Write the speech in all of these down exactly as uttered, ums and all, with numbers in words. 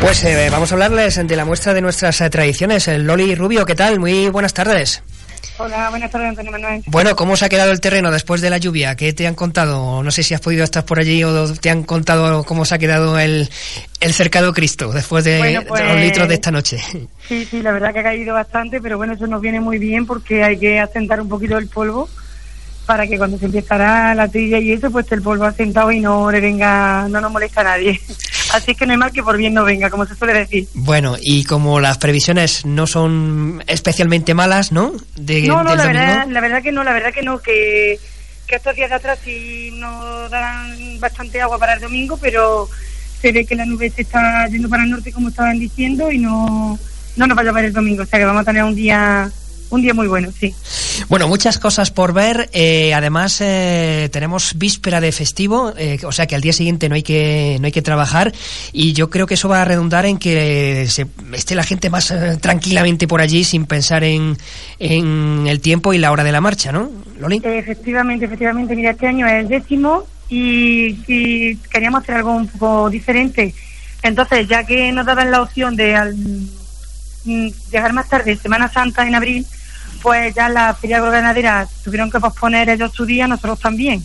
Pues eh, vamos a hablarles de la muestra de nuestras eh, tradiciones. El Loli Rubio, ¿qué tal? Muy buenas tardes. Hola, buenas tardes, Antonio Manuel. Bueno, ¿cómo se ha quedado el terreno después de la lluvia? ¿Qué te han contado? No sé si has podido estar por allí o te han contado cómo se ha quedado el, el cercado Cristo después de, bueno, pues, de los litros de esta noche. Sí, sí, la verdad que ha caído bastante, pero bueno, eso nos viene muy bien porque hay que asentar un poquito el polvo para que cuando se empezará la trilla y eso, pues el polvo asentado y no le venga, no nos molesta a nadie. Así que no hay mal que por bien no venga, como se suele decir. Bueno, y como las previsiones no son especialmente malas, ¿no? De, no, no, del la domingo. verdad, la verdad que no, la verdad que no, que, que estos días de atrás sí nos darán bastante agua para el domingo, pero se ve que la nube se está yendo para el norte, como estaban diciendo, y no, no nos va a llover el domingo, o sea que vamos a tener un día... Un día muy bueno, sí. Bueno, muchas cosas por ver. Eh, además, eh, tenemos víspera de festivo, eh, o sea que al día siguiente no hay que no hay que trabajar. Y yo creo que eso va a redundar en que se, esté la gente más eh, tranquilamente por allí, sin pensar en, en el tiempo y la hora de la marcha, ¿no, Loli? Efectivamente, efectivamente. Mira, este año es el décimo y, y queríamos hacer algo un poco diferente. Entonces, ya que nos daban la opción de al, mm, llegar más tarde, Semana Santa en abril, pues ya la feria ganadera tuvieron que posponer ellos su día, nosotros también.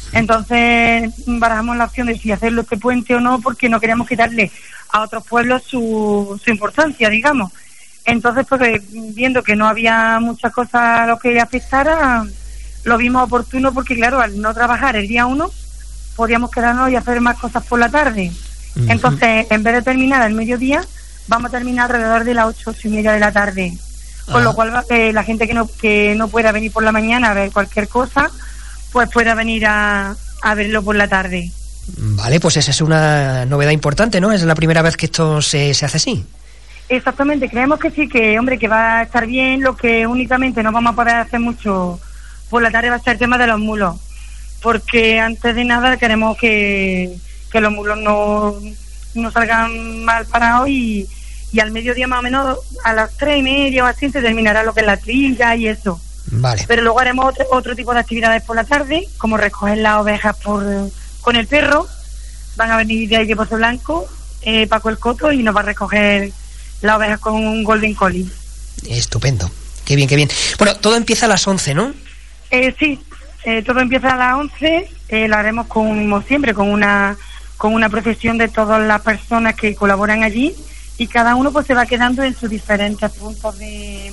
Entonces barajamos la opción de si hacerlo este puente o no, porque no queríamos quitarle a otros pueblos su, su importancia, digamos. Entonces, pues viendo que no había muchas cosas a lo que afectara, lo vimos oportuno porque, claro, al no trabajar el día uno, podíamos quedarnos y hacer más cosas por la tarde. Uh-huh. Entonces, en vez de terminar al mediodía, vamos a terminar alrededor de las ocho, ocho y media de la tarde. Con ah. lo cual, eh, la gente que no que no pueda venir por la mañana a ver cualquier cosa, pues pueda venir a, a verlo por la tarde. Vale, pues esa es una novedad importante, ¿no? Es la primera vez que esto se, se hace así. Exactamente, creemos que sí, que hombre, que va a estar bien. Lo que únicamente no vamos a poder hacer mucho por la tarde va a ser el tema de los mulos, porque antes de nada queremos que, que los mulos no, no salgan mal parados y y al mediodía más o menos a las tres y media o así se terminará lo que es la trilla y eso. Vale. Pero luego haremos otro, otro tipo de actividades por la tarde, como recoger las ovejas por con el perro. Van a venir de ahí de Pozo Blanco, eh, Paco el Coto, y nos va a recoger las ovejas con un Golden Collie. Estupendo. Qué bien, qué bien. Bueno, todo empieza a las once, ¿no? Eh, sí, eh, todo empieza a las once. Eh, lo haremos como siempre, con una, con una procesión de todas las personas que colaboran allí. Y cada uno pues se va quedando en sus diferentes puntos de,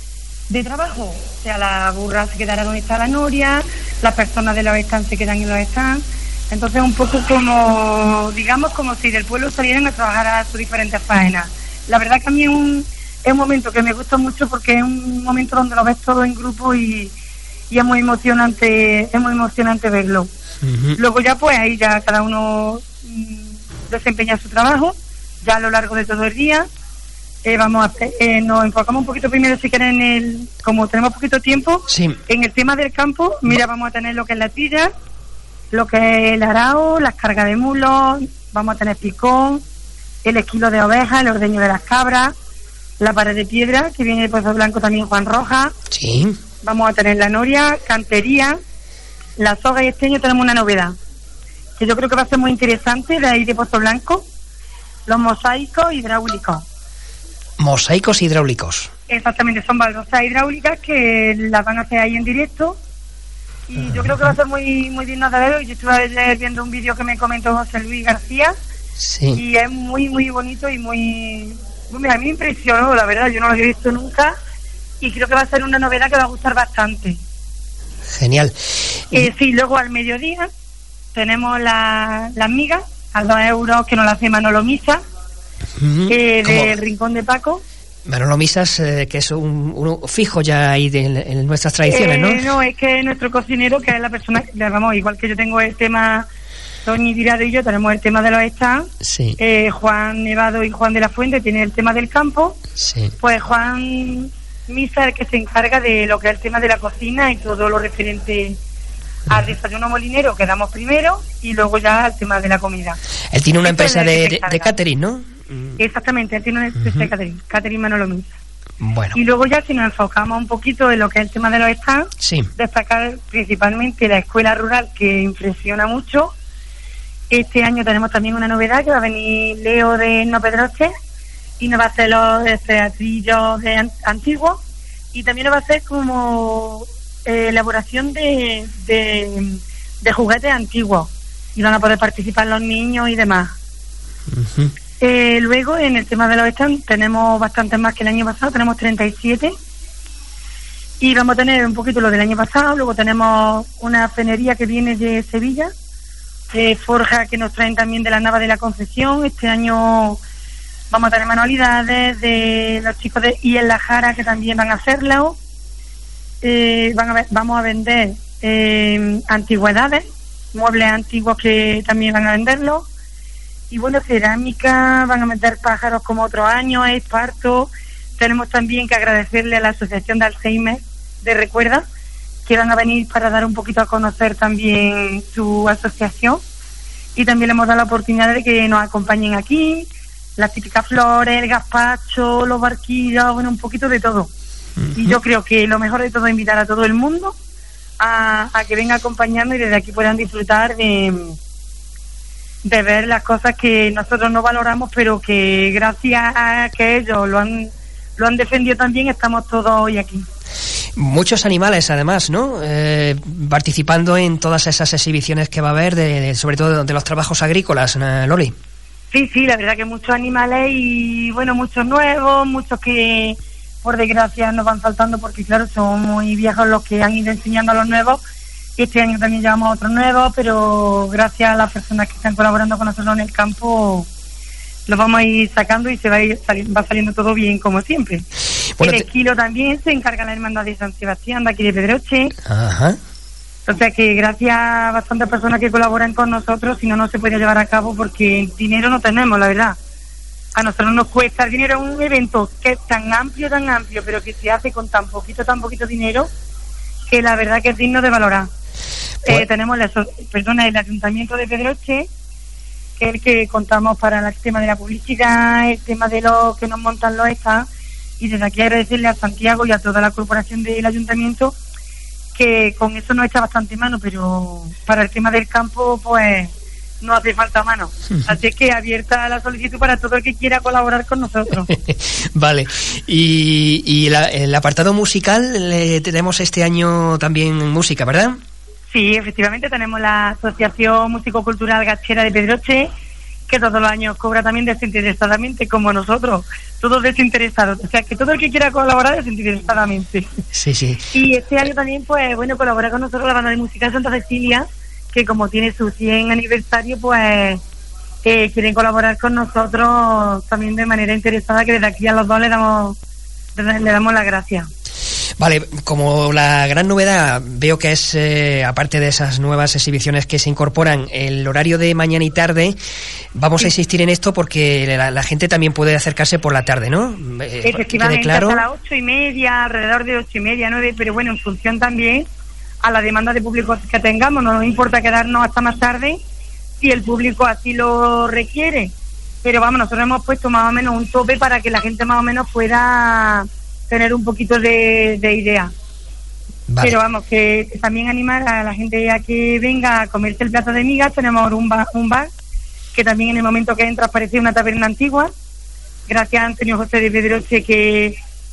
de trabajo. O sea, la burra se quedará donde está la noria, las personas de los stands se quedan en los stands. Entonces un poco como, digamos, como si del pueblo salieran a trabajar a sus diferentes faenas. La verdad que a mí es un, es un momento que me gusta mucho porque es un momento donde lo ves todo en grupo y, y es muy emocionante, es muy emocionante verlo. Uh-huh. Luego ya pues ahí ya cada uno mmm, desempeña su trabajo. Ya a lo largo de todo el día eh, vamos a hacer, eh, nos enfocamos un poquito primero, si quieren, en el, como tenemos poquito tiempo, sí. En el tema del campo. Mira, vamos a tener lo que es la trilla, lo que es el arao, las cargas de mulos, vamos a tener picón, el esquilo de ovejas, el ordeño de las cabras, la pared de piedra, que viene de Pozo Blanco también Juan Roja. Sí. Vamos a tener la noria, cantería, la soga, y este año tenemos una novedad que yo creo que va a ser muy interesante, de ahí de Pozo Blanco. Los mosaicos hidráulicos. Mosaicos hidráulicos. Exactamente, son baldosas hidráulicas que las van a hacer ahí en directo. Y uh-huh. Yo creo que va a ser muy muy digno de verlo. Yo estuve ayer viendo un vídeo que me comentó José Luis García. Sí. Y es muy, muy bonito y muy... Bueno, a mí me impresionó, la verdad, yo no lo había visto nunca. Y creo que va a ser una novedad que va a gustar bastante. Genial. Eh, sí, luego al mediodía tenemos la, las migas. A dos euros, que nos la hace Manolo Misa, uh-huh. eh, del Rincón de Paco. Manolo Misas, eh, que es un, uno fijo ya ahí de, en nuestras tradiciones, eh, ¿no? No, es que nuestro cocinero, que es la persona, vamos, igual que yo tengo el tema, Toñi Tirado y yo tenemos el tema de los stands, sí. eh, Juan Nevado y Juan de la Fuente tienen el tema del campo, sí. Pues Juan Misa es el que se encarga de lo que es el tema de la cocina y todo lo referente al desayuno molinero, que damos primero, y luego ya al tema de la comida. Él tiene una empresa de, de catering, ¿no? Exactamente, él tiene una empresa uh-huh. de catering, catering Manolo Misa. Bueno. Y luego ya si nos enfocamos un poquito en lo que es el tema de los stands, sí. Destacar principalmente la escuela rural, que impresiona mucho, Este año tenemos también una novedad, que va a venir Leo de No Pedroche y nos va a hacer los teatrillos de an- antiguos, y también nos va a hacer como eh, elaboración de, de, de juguetes antiguos, y van a poder participar los niños y demás. Uh-huh. Eh, luego, en el tema de los stands, tenemos bastantes más que el año pasado, tenemos treinta y siete, y vamos a tener un poquito lo del año pasado. Luego tenemos una fenería que viene de Sevilla, de forja, que nos traen también de la Nava de la Concepción. Este año vamos a tener manualidades de los chicos de Y en la Jara, que también van a hacerlo. Eh, van a ver, vamos a vender eh, antigüedades, muebles antiguos que también van a venderlo. Y bueno, cerámica, van a meter pájaros como otros años, esparto. Tenemos también que agradecerle a la Asociación de Alzheimer de Recuerda, que van a venir para dar un poquito a conocer también su asociación. Y también le hemos dado la oportunidad de que nos acompañen aquí, las típicas flores, el gazpacho, los barquillos, bueno, un poquito de todo. Uh-huh. Y yo creo que lo mejor de todo es invitar a todo el mundo a, a que venga acompañando y desde aquí puedan disfrutar de... de ver las cosas que nosotros no valoramos, pero que gracias a que ellos lo han lo han defendido también, estamos todos hoy aquí. Muchos animales, además, ¿no? Eh, participando en todas esas exhibiciones que va a haber, de, de, sobre todo de los trabajos agrícolas, ¿no, Loli? Sí, sí, la verdad que muchos animales y, bueno, muchos nuevos, muchos que, por desgracia, nos van faltando porque, claro, son muy viejos los que han ido enseñando a los nuevos. Este año también llevamos otros nuevos, pero gracias a las personas que están colaborando con nosotros en el campo, los vamos a ir sacando y se va a ir sali- va saliendo todo bien, como siempre. Bueno, el esquilo te... también se encarga la Hermandad de San Sebastián, de aquí de Pedroche. Ajá. O sea que gracias a bastantes personas que colaboran con nosotros, si no, no se puede llevar a cabo porque dinero no tenemos, la verdad. A nosotros nos cuesta el dinero, un evento que es tan amplio, tan amplio, pero que se hace con tan poquito, tan poquito dinero, que la verdad que es digno de valorar. Eh, tenemos la, perdona, el Ayuntamiento de Pedroche, que es el que contamos para el tema de la publicidad, el tema de lo que nos montan los stands, y desde aquí agradecerle a Santiago y a toda la corporación del Ayuntamiento, que con eso nos echa bastante mano, pero para el tema del campo pues no hace falta mano. Así que abierta la solicitud para todo el que quiera colaborar con nosotros. Vale. Y, y la, el apartado musical, le tenemos este año también música, ¿verdad? Sí, efectivamente tenemos la Asociación Músico-Cultural Gachera de Pedroche, que todos los años cobra también desinteresadamente, como nosotros, todos desinteresados. O sea, que todo el que quiera colaborar desinteresadamente. Sí, sí. Y este año también, pues, bueno, colabora con nosotros la banda de música de Santa Cecilia, que como tiene su cien aniversario, pues, eh, quieren colaborar con nosotros también de manera interesada, que desde aquí a los dos le damos, le damos las gracias. Vale, como la gran novedad veo que es, eh, aparte de esas nuevas exhibiciones que se incorporan, el horario de mañana y tarde, vamos sí. a insistir en esto porque la, la gente también puede acercarse por la tarde, ¿no? Eh, Efectivamente, claro. Hasta las ocho y media, alrededor de ocho y media, nueve, pero bueno, en función también a la demanda de público que tengamos, no nos importa quedarnos hasta más tarde si el público así lo requiere, pero vamos, nosotros hemos puesto más o menos un tope para que la gente más o menos pueda tener un poquito de, de idea. Vale. Pero vamos, que, que también animar a la gente a que venga a comerse el plato de migas. Tenemos un bar, un bar que también en el momento que entras parece una taberna antigua, gracias a Antonio José de Pedroche, que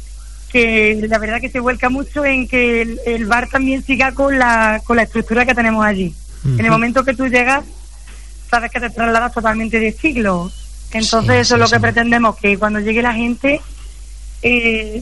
que la verdad que se vuelca mucho en que el, el bar también siga con la con la estructura que tenemos allí. Uh-huh. En el momento que tú llegas, sabes que te trasladas totalmente de siglo. Entonces sí, eso sí, es lo sí. que pretendemos, que cuando llegue la gente eh,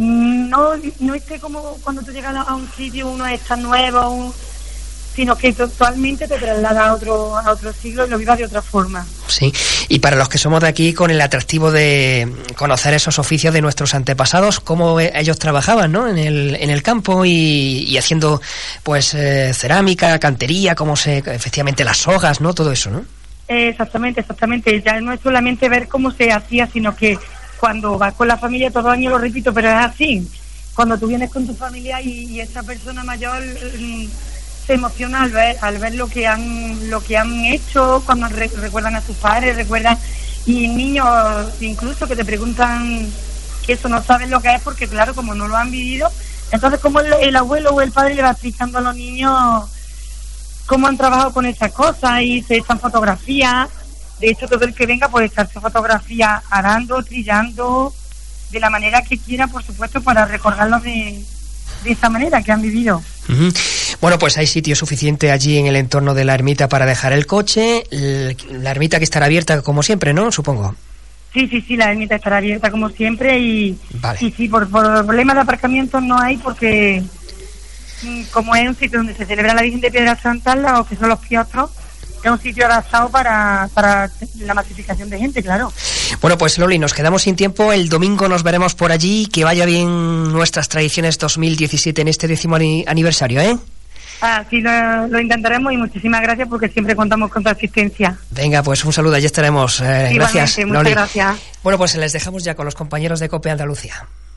no no esté como cuando tú llegas a un sitio, uno está nuevo, un, sino que totalmente te traslada a otro a otro siglo y lo vivas de otra forma. Sí, y para los que somos de aquí, con el atractivo de conocer esos oficios de nuestros antepasados, cómo ellos trabajaban, ¿no? En el en el campo y, y haciendo pues eh, cerámica, cantería, cómo se efectivamente las sogas, ¿no? Todo eso, ¿no? Exactamente, exactamente. Ya no es solamente ver cómo se hacía, sino que cuando vas con la familia, todo año lo repito, pero es así. Cuando tú vienes con tu familia y, y esa persona mayor mm, se emociona al ver al ver lo que han lo que han hecho, cuando re, recuerdan a sus padres, recuerdan, y niños incluso que te preguntan que eso no saben lo que es, porque claro, como no lo han vivido, entonces como el, el abuelo o el padre le va explicando a los niños cómo han trabajado con esas cosas y se echan fotografías. De hecho, todo el que venga puede echarse fotografías arando, trillando, de la manera que quiera, por supuesto, para recordarlo de, de esa manera que han vivido. Uh-huh. Bueno, pues hay sitio suficiente allí en el entorno de la ermita para dejar el coche. La ermita que estará abierta como siempre, ¿no? Supongo. Sí, sí, sí, la ermita estará abierta como siempre y, vale. y sí, por, por problemas de aparcamiento no hay porque como es un sitio donde se celebra la Virgen de Piedra Santalla o que son los kioscos, es un sitio adaptado para, para la masificación de gente, claro. Bueno, pues Loli, nos quedamos sin tiempo. El domingo nos veremos por allí. Que vaya bien nuestras tradiciones dos mil diecisiete en este décimo aniversario, ¿eh? Ah, sí, lo, lo intentaremos y muchísimas gracias porque siempre contamos con tu asistencia. Venga, pues un saludo, allí estaremos. Eh, gracias, muchas Loli. gracias. Bueno, pues les dejamos ya con los compañeros de COPE Andalucía.